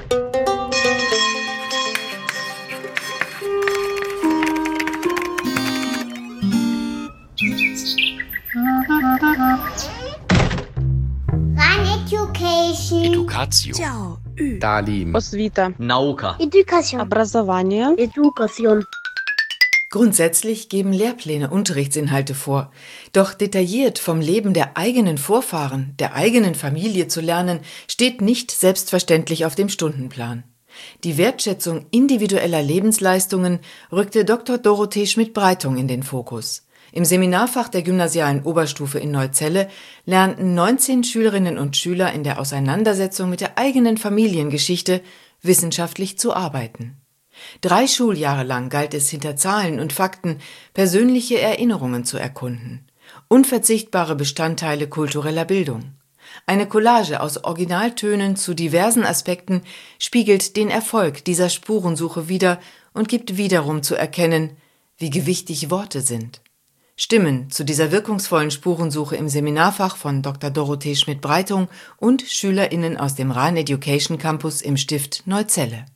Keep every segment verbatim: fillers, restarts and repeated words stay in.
Education. Educatio. Talim. Osvita. Nauka. Education. Образование. Education. Grundsätzlich geben Lehrpläne Unterrichtsinhalte vor. Doch detailliert vom Leben der eigenen Vorfahren, der eigenen Familie zu lernen, steht nicht selbstverständlich auf dem Stundenplan. Die Wertschätzung individueller Lebensleistungen rückte Doktor Dorothee Schmidt-Breitung in den Fokus. Im Seminarfach der gymnasialen Oberstufe in Neuzelle lernten neunzehn Schülerinnen und Schüler in der Auseinandersetzung mit der eigenen Familiengeschichte wissenschaftlich zu arbeiten. Drei Schuljahre lang galt es, hinter Zahlen und Fakten persönliche Erinnerungen zu erkunden. Unverzichtbare Bestandteile kultureller Bildung. Eine Collage aus Originaltönen zu diversen Aspekten spiegelt den Erfolg dieser Spurensuche wider und gibt wiederum zu erkennen, wie gewichtig Worte sind. Stimmen zu dieser wirkungsvollen Spurensuche im Seminarfach von Doktor Dorothee Schmidt-Breitung und SchülerInnen aus dem Rahn Education Campus im Stift Neuzelle.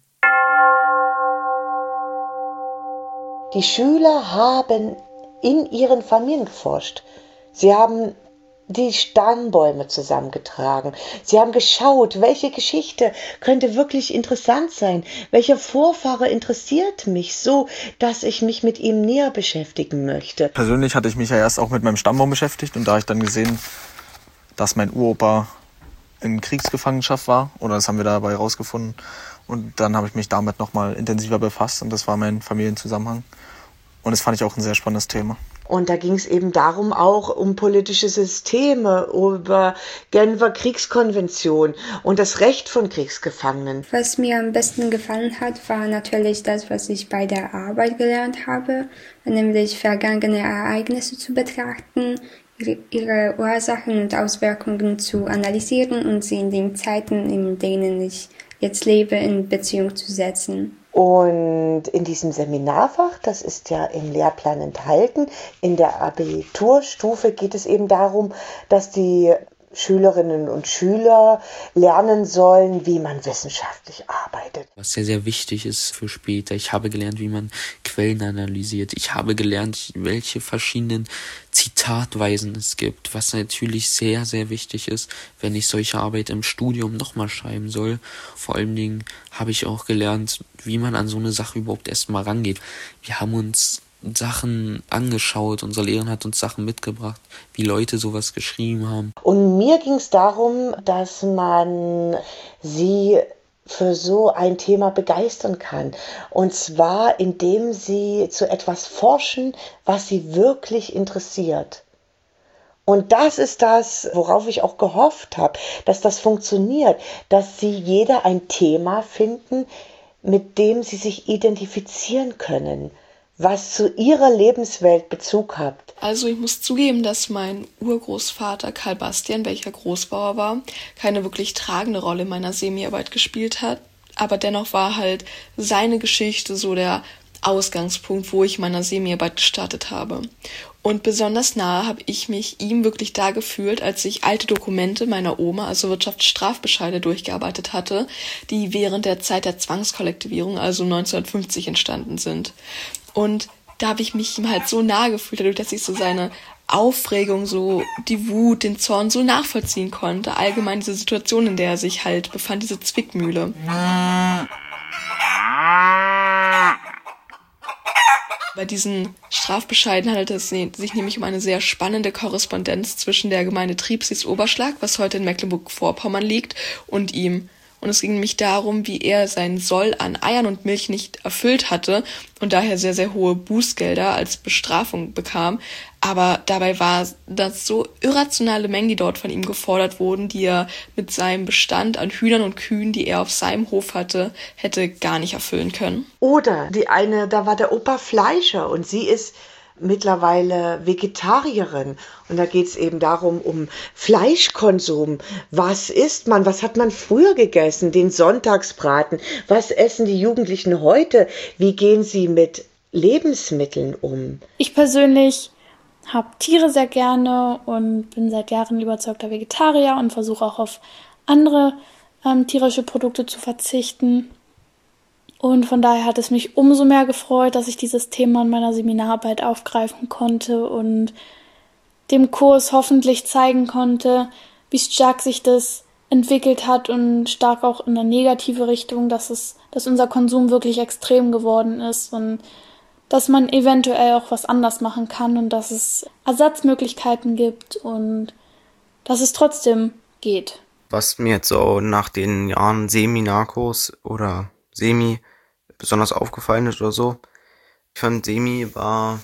Die Schüler haben in ihren Familien geforscht. Sie haben die Stammbäume zusammengetragen. Sie haben geschaut, welche Geschichte könnte wirklich interessant sein. Welcher Vorfahre interessiert mich so, dass ich mich mit ihm näher beschäftigen möchte. Persönlich hatte ich mich ja erst auch mit meinem Stammbaum beschäftigt und da habe ich dann gesehen, dass mein Uropa in Kriegsgefangenschaft war, oder das haben wir dabei rausgefunden. Und dann habe ich mich damit nochmal intensiver befasst und das war mein Familienzusammenhang. Und das fand ich auch ein sehr spannendes Thema. Und da ging es eben darum, auch um politische Systeme, über Genfer Kriegskonvention und das Recht von Kriegsgefangenen. Was mir am besten gefallen hat, war natürlich das, was ich bei der Arbeit gelernt habe, nämlich vergangene Ereignisse zu betrachten, ihre Ursachen und Auswirkungen zu analysieren und sie in den Zeiten, in denen ich jetzt lebe, in Beziehung zu setzen. Und in diesem Seminarfach, das ist ja im Lehrplan enthalten, in der Abiturstufe geht es eben darum, dass die Schülerinnen und Schüler lernen sollen, wie man wissenschaftlich arbeitet. Was sehr, sehr wichtig ist für später. Ich habe gelernt, wie man Quellen analysiert. Ich habe gelernt, welche verschiedenen Zitatweisen es gibt, was natürlich sehr, sehr wichtig ist, wenn ich solche Arbeit im Studium nochmal schreiben soll. Vor allen Dingen habe ich auch gelernt, wie man an so eine Sache überhaupt erstmal rangeht. Wir haben uns Sachen angeschaut, unsere Lehrerin hat uns Sachen mitgebracht, wie Leute sowas geschrieben haben. Und mir ging es darum, dass man sie für so ein Thema begeistern kann. Und zwar, indem sie zu etwas forschen, was sie wirklich interessiert. Und das ist das, worauf ich auch gehofft habe, dass das funktioniert, dass sie jeder ein Thema finden, mit dem sie sich identifizieren können, was zu ihrer Lebenswelt Bezug hat. Also ich muss zugeben, dass mein Urgroßvater Karl Bastian, welcher Großbauer war, keine wirklich tragende Rolle in meiner Semiarbeit gespielt hat. Aber dennoch war halt seine Geschichte so der Ausgangspunkt, wo ich meiner Semiarbeit gestartet habe. Und besonders nahe habe ich mich ihm wirklich da gefühlt, als ich alte Dokumente meiner Oma, also Wirtschaftsstrafbescheide, durchgearbeitet hatte, die während der Zeit der Zwangskollektivierung, also neunzehnhundertfünfzig, entstanden sind. Und da habe ich mich ihm halt so nahe gefühlt, dadurch, dass ich so seine Aufregung, so die Wut, den Zorn so nachvollziehen konnte. Allgemein diese Situation, in der er sich halt befand, diese Zwickmühle. Bei diesen Strafbescheiden handelt es sich nämlich um eine sehr spannende Korrespondenz zwischen der Gemeinde Triebsees-Oberschlag, was heute in Mecklenburg-Vorpommern liegt, und ihm. Und es ging nämlich darum, wie er seinen Soll an Eiern und Milch nicht erfüllt hatte und daher sehr, sehr hohe Bußgelder als Bestrafung bekam. Aber dabei war das so irrationale Mengen, die dort von ihm gefordert wurden, die er mit seinem Bestand an Hühnern und Kühen, die er auf seinem Hof hatte, hätte gar nicht erfüllen können. Oder die eine, da war der Opa Fleischer und sie ist mittlerweile Vegetarierin. Und da geht es eben darum, um Fleischkonsum. Was isst man? Was hat man früher gegessen? Den Sonntagsbraten. Was essen die Jugendlichen heute? Wie gehen sie mit Lebensmitteln um? Ich persönlich habe Tiere sehr gerne und bin seit Jahren überzeugter Vegetarier und versuche auch auf andere ähm, tierische Produkte zu verzichten. Und von daher hat es mich umso mehr gefreut, dass ich dieses Thema in meiner Seminararbeit aufgreifen konnte und dem Kurs hoffentlich zeigen konnte, wie stark sich das entwickelt hat und stark auch in eine negative Richtung, dass es, dass unser Konsum wirklich extrem geworden ist und dass man eventuell auch was anders machen kann und dass es Ersatzmöglichkeiten gibt und dass es trotzdem geht. Was mir jetzt so nach den Jahren Semi-Narkos oder Semi besonders aufgefallen ist oder so, ich fand Semi war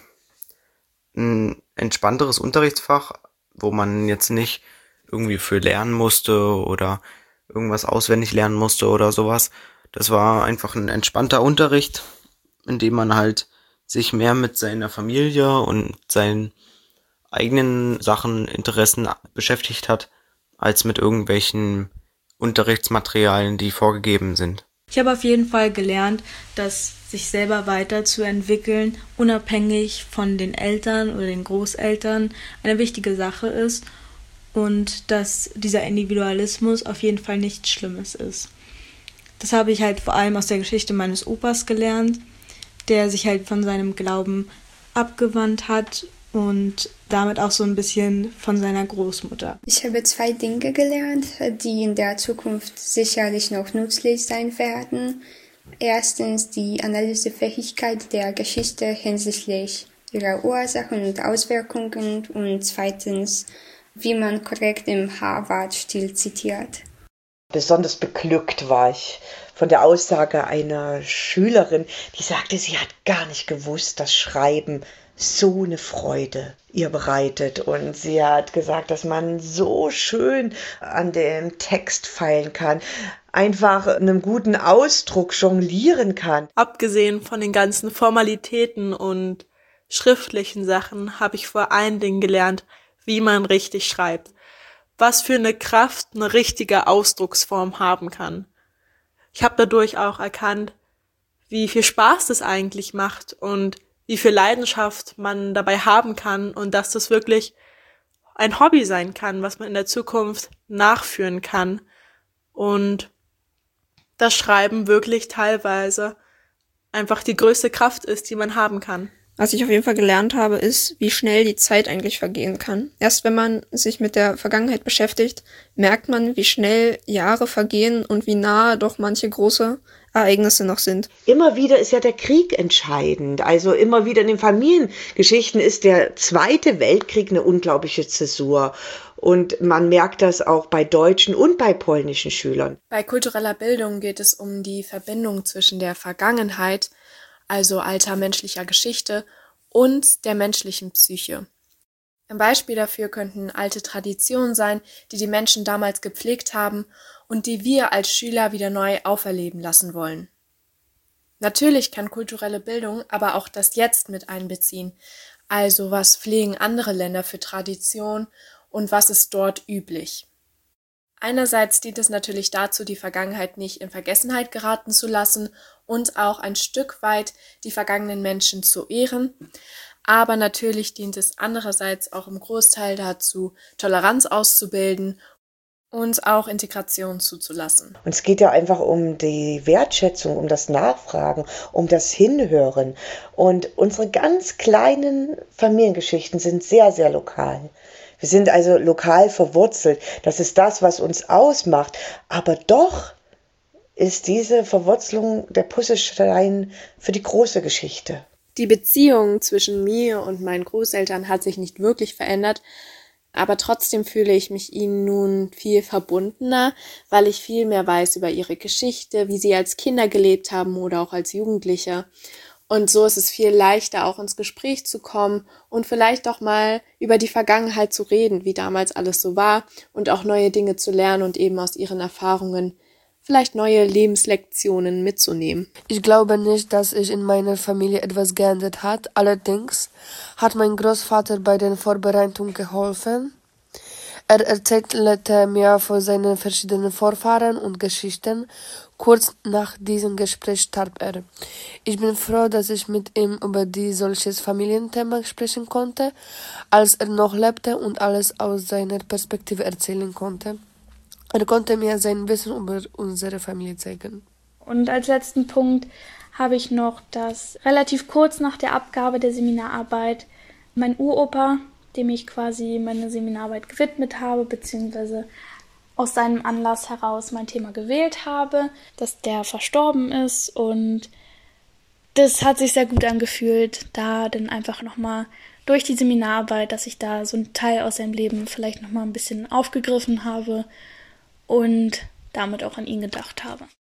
ein entspannteres Unterrichtsfach, wo man jetzt nicht irgendwie für lernen musste oder irgendwas auswendig lernen musste oder sowas. Das war einfach ein entspannter Unterricht, in dem man halt sich mehr mit seiner Familie und seinen eigenen Sachen, Interessen beschäftigt hat, als mit irgendwelchen Unterrichtsmaterialien, die vorgegeben sind. Ich habe auf jeden Fall gelernt, dass sich selber weiterzuentwickeln, unabhängig von den Eltern oder den Großeltern, eine wichtige Sache ist und dass dieser Individualismus auf jeden Fall nichts Schlimmes ist. Das habe ich halt vor allem aus der Geschichte meines Opas gelernt, der sich halt von seinem Glauben abgewandt hat und damit auch so ein bisschen von seiner Großmutter. Ich habe zwei Dinge gelernt, die in der Zukunft sicherlich noch nützlich sein werden. Erstens die Analysefähigkeit der Geschichte hinsichtlich ihrer Ursachen und Auswirkungen und zweitens, wie man korrekt im Harvard-Stil zitiert. Besonders beglückt war ich von der Aussage einer Schülerin, die sagte, sie hat gar nicht gewusst, dass Schreiben so eine Freude ihr bereitet. Und sie hat gesagt, dass man so schön an dem Text feilen kann, einfach einem guten Ausdruck jonglieren kann. Abgesehen von den ganzen Formalitäten und schriftlichen Sachen habe ich vor allen Dingen gelernt, wie man richtig schreibt. Was für eine Kraft eine richtige Ausdrucksform haben kann. Ich habe dadurch auch erkannt, wie viel Spaß das eigentlich macht und wie viel Leidenschaft man dabei haben kann und dass das wirklich ein Hobby sein kann, was man in der Zukunft nachführen kann und das Schreiben wirklich teilweise einfach die größte Kraft ist, die man haben kann. Was ich auf jeden Fall gelernt habe, ist, wie schnell die Zeit eigentlich vergehen kann. Erst wenn man sich mit der Vergangenheit beschäftigt, merkt man, wie schnell Jahre vergehen und wie nah doch manche große Ereignisse noch sind. Immer wieder ist ja der Krieg entscheidend. Also immer wieder in den Familiengeschichten ist der Zweite Weltkrieg eine unglaubliche Zäsur. Und man merkt das auch bei deutschen und bei polnischen Schülern. Bei kultureller Bildung geht es um die Verbindung zwischen der Vergangenheit, also alter menschlicher Geschichte, und der menschlichen Psyche. Ein Beispiel dafür könnten alte Traditionen sein, die die Menschen damals gepflegt haben und die wir als Schüler wieder neu auferleben lassen wollen. Natürlich kann kulturelle Bildung aber auch das Jetzt mit einbeziehen, also was pflegen andere Länder für Tradition und was ist dort üblich. Einerseits dient es natürlich dazu, die Vergangenheit nicht in Vergessenheit geraten zu lassen und auch ein Stück weit die vergangenen Menschen zu ehren. Aber natürlich dient es andererseits auch im Großteil dazu, Toleranz auszubilden und auch Integration zuzulassen. Und es geht ja einfach um die Wertschätzung, um das Nachfragen, um das Hinhören. Und unsere ganz kleinen Familiengeschichten sind sehr, sehr lokal. Wir sind also lokal verwurzelt. Das ist das, was uns ausmacht. Aber doch ist diese Verwurzelung der Puzzlestein für die große Geschichte. Die Beziehung zwischen mir und meinen Großeltern hat sich nicht wirklich verändert, aber trotzdem fühle ich mich ihnen nun viel verbundener, weil ich viel mehr weiß über ihre Geschichte, wie sie als Kinder gelebt haben oder auch als Jugendliche. Und so ist es viel leichter, auch ins Gespräch zu kommen und vielleicht auch mal über die Vergangenheit zu reden, wie damals alles so war und auch neue Dinge zu lernen und eben aus ihren Erfahrungen vielleicht neue Lebenslektionen mitzunehmen. Ich glaube nicht, dass sich in meiner Familie etwas geändert hat. Allerdings hat mein Großvater bei den Vorbereitungen geholfen. Er erzählte mir von seinen verschiedenen Vorfahren und Geschichten. Kurz nach diesem Gespräch starb er. Ich bin froh, dass ich mit ihm über die solches Familienthema sprechen konnte, als er noch lebte und alles aus seiner Perspektive erzählen konnte. Er konnte mir sein Wissen über unsere Familie zeigen. Und als letzten Punkt habe ich noch, dass relativ kurz nach der Abgabe der Seminararbeit mein Uropa, dem ich quasi meine Seminararbeit gewidmet habe, beziehungsweise aus seinem Anlass heraus mein Thema gewählt habe, dass der verstorben ist, und das hat sich sehr gut angefühlt, da dann einfach nochmal durch die Seminararbeit, dass ich da so einen Teil aus seinem Leben vielleicht nochmal ein bisschen aufgegriffen habe und damit auch an ihn gedacht habe.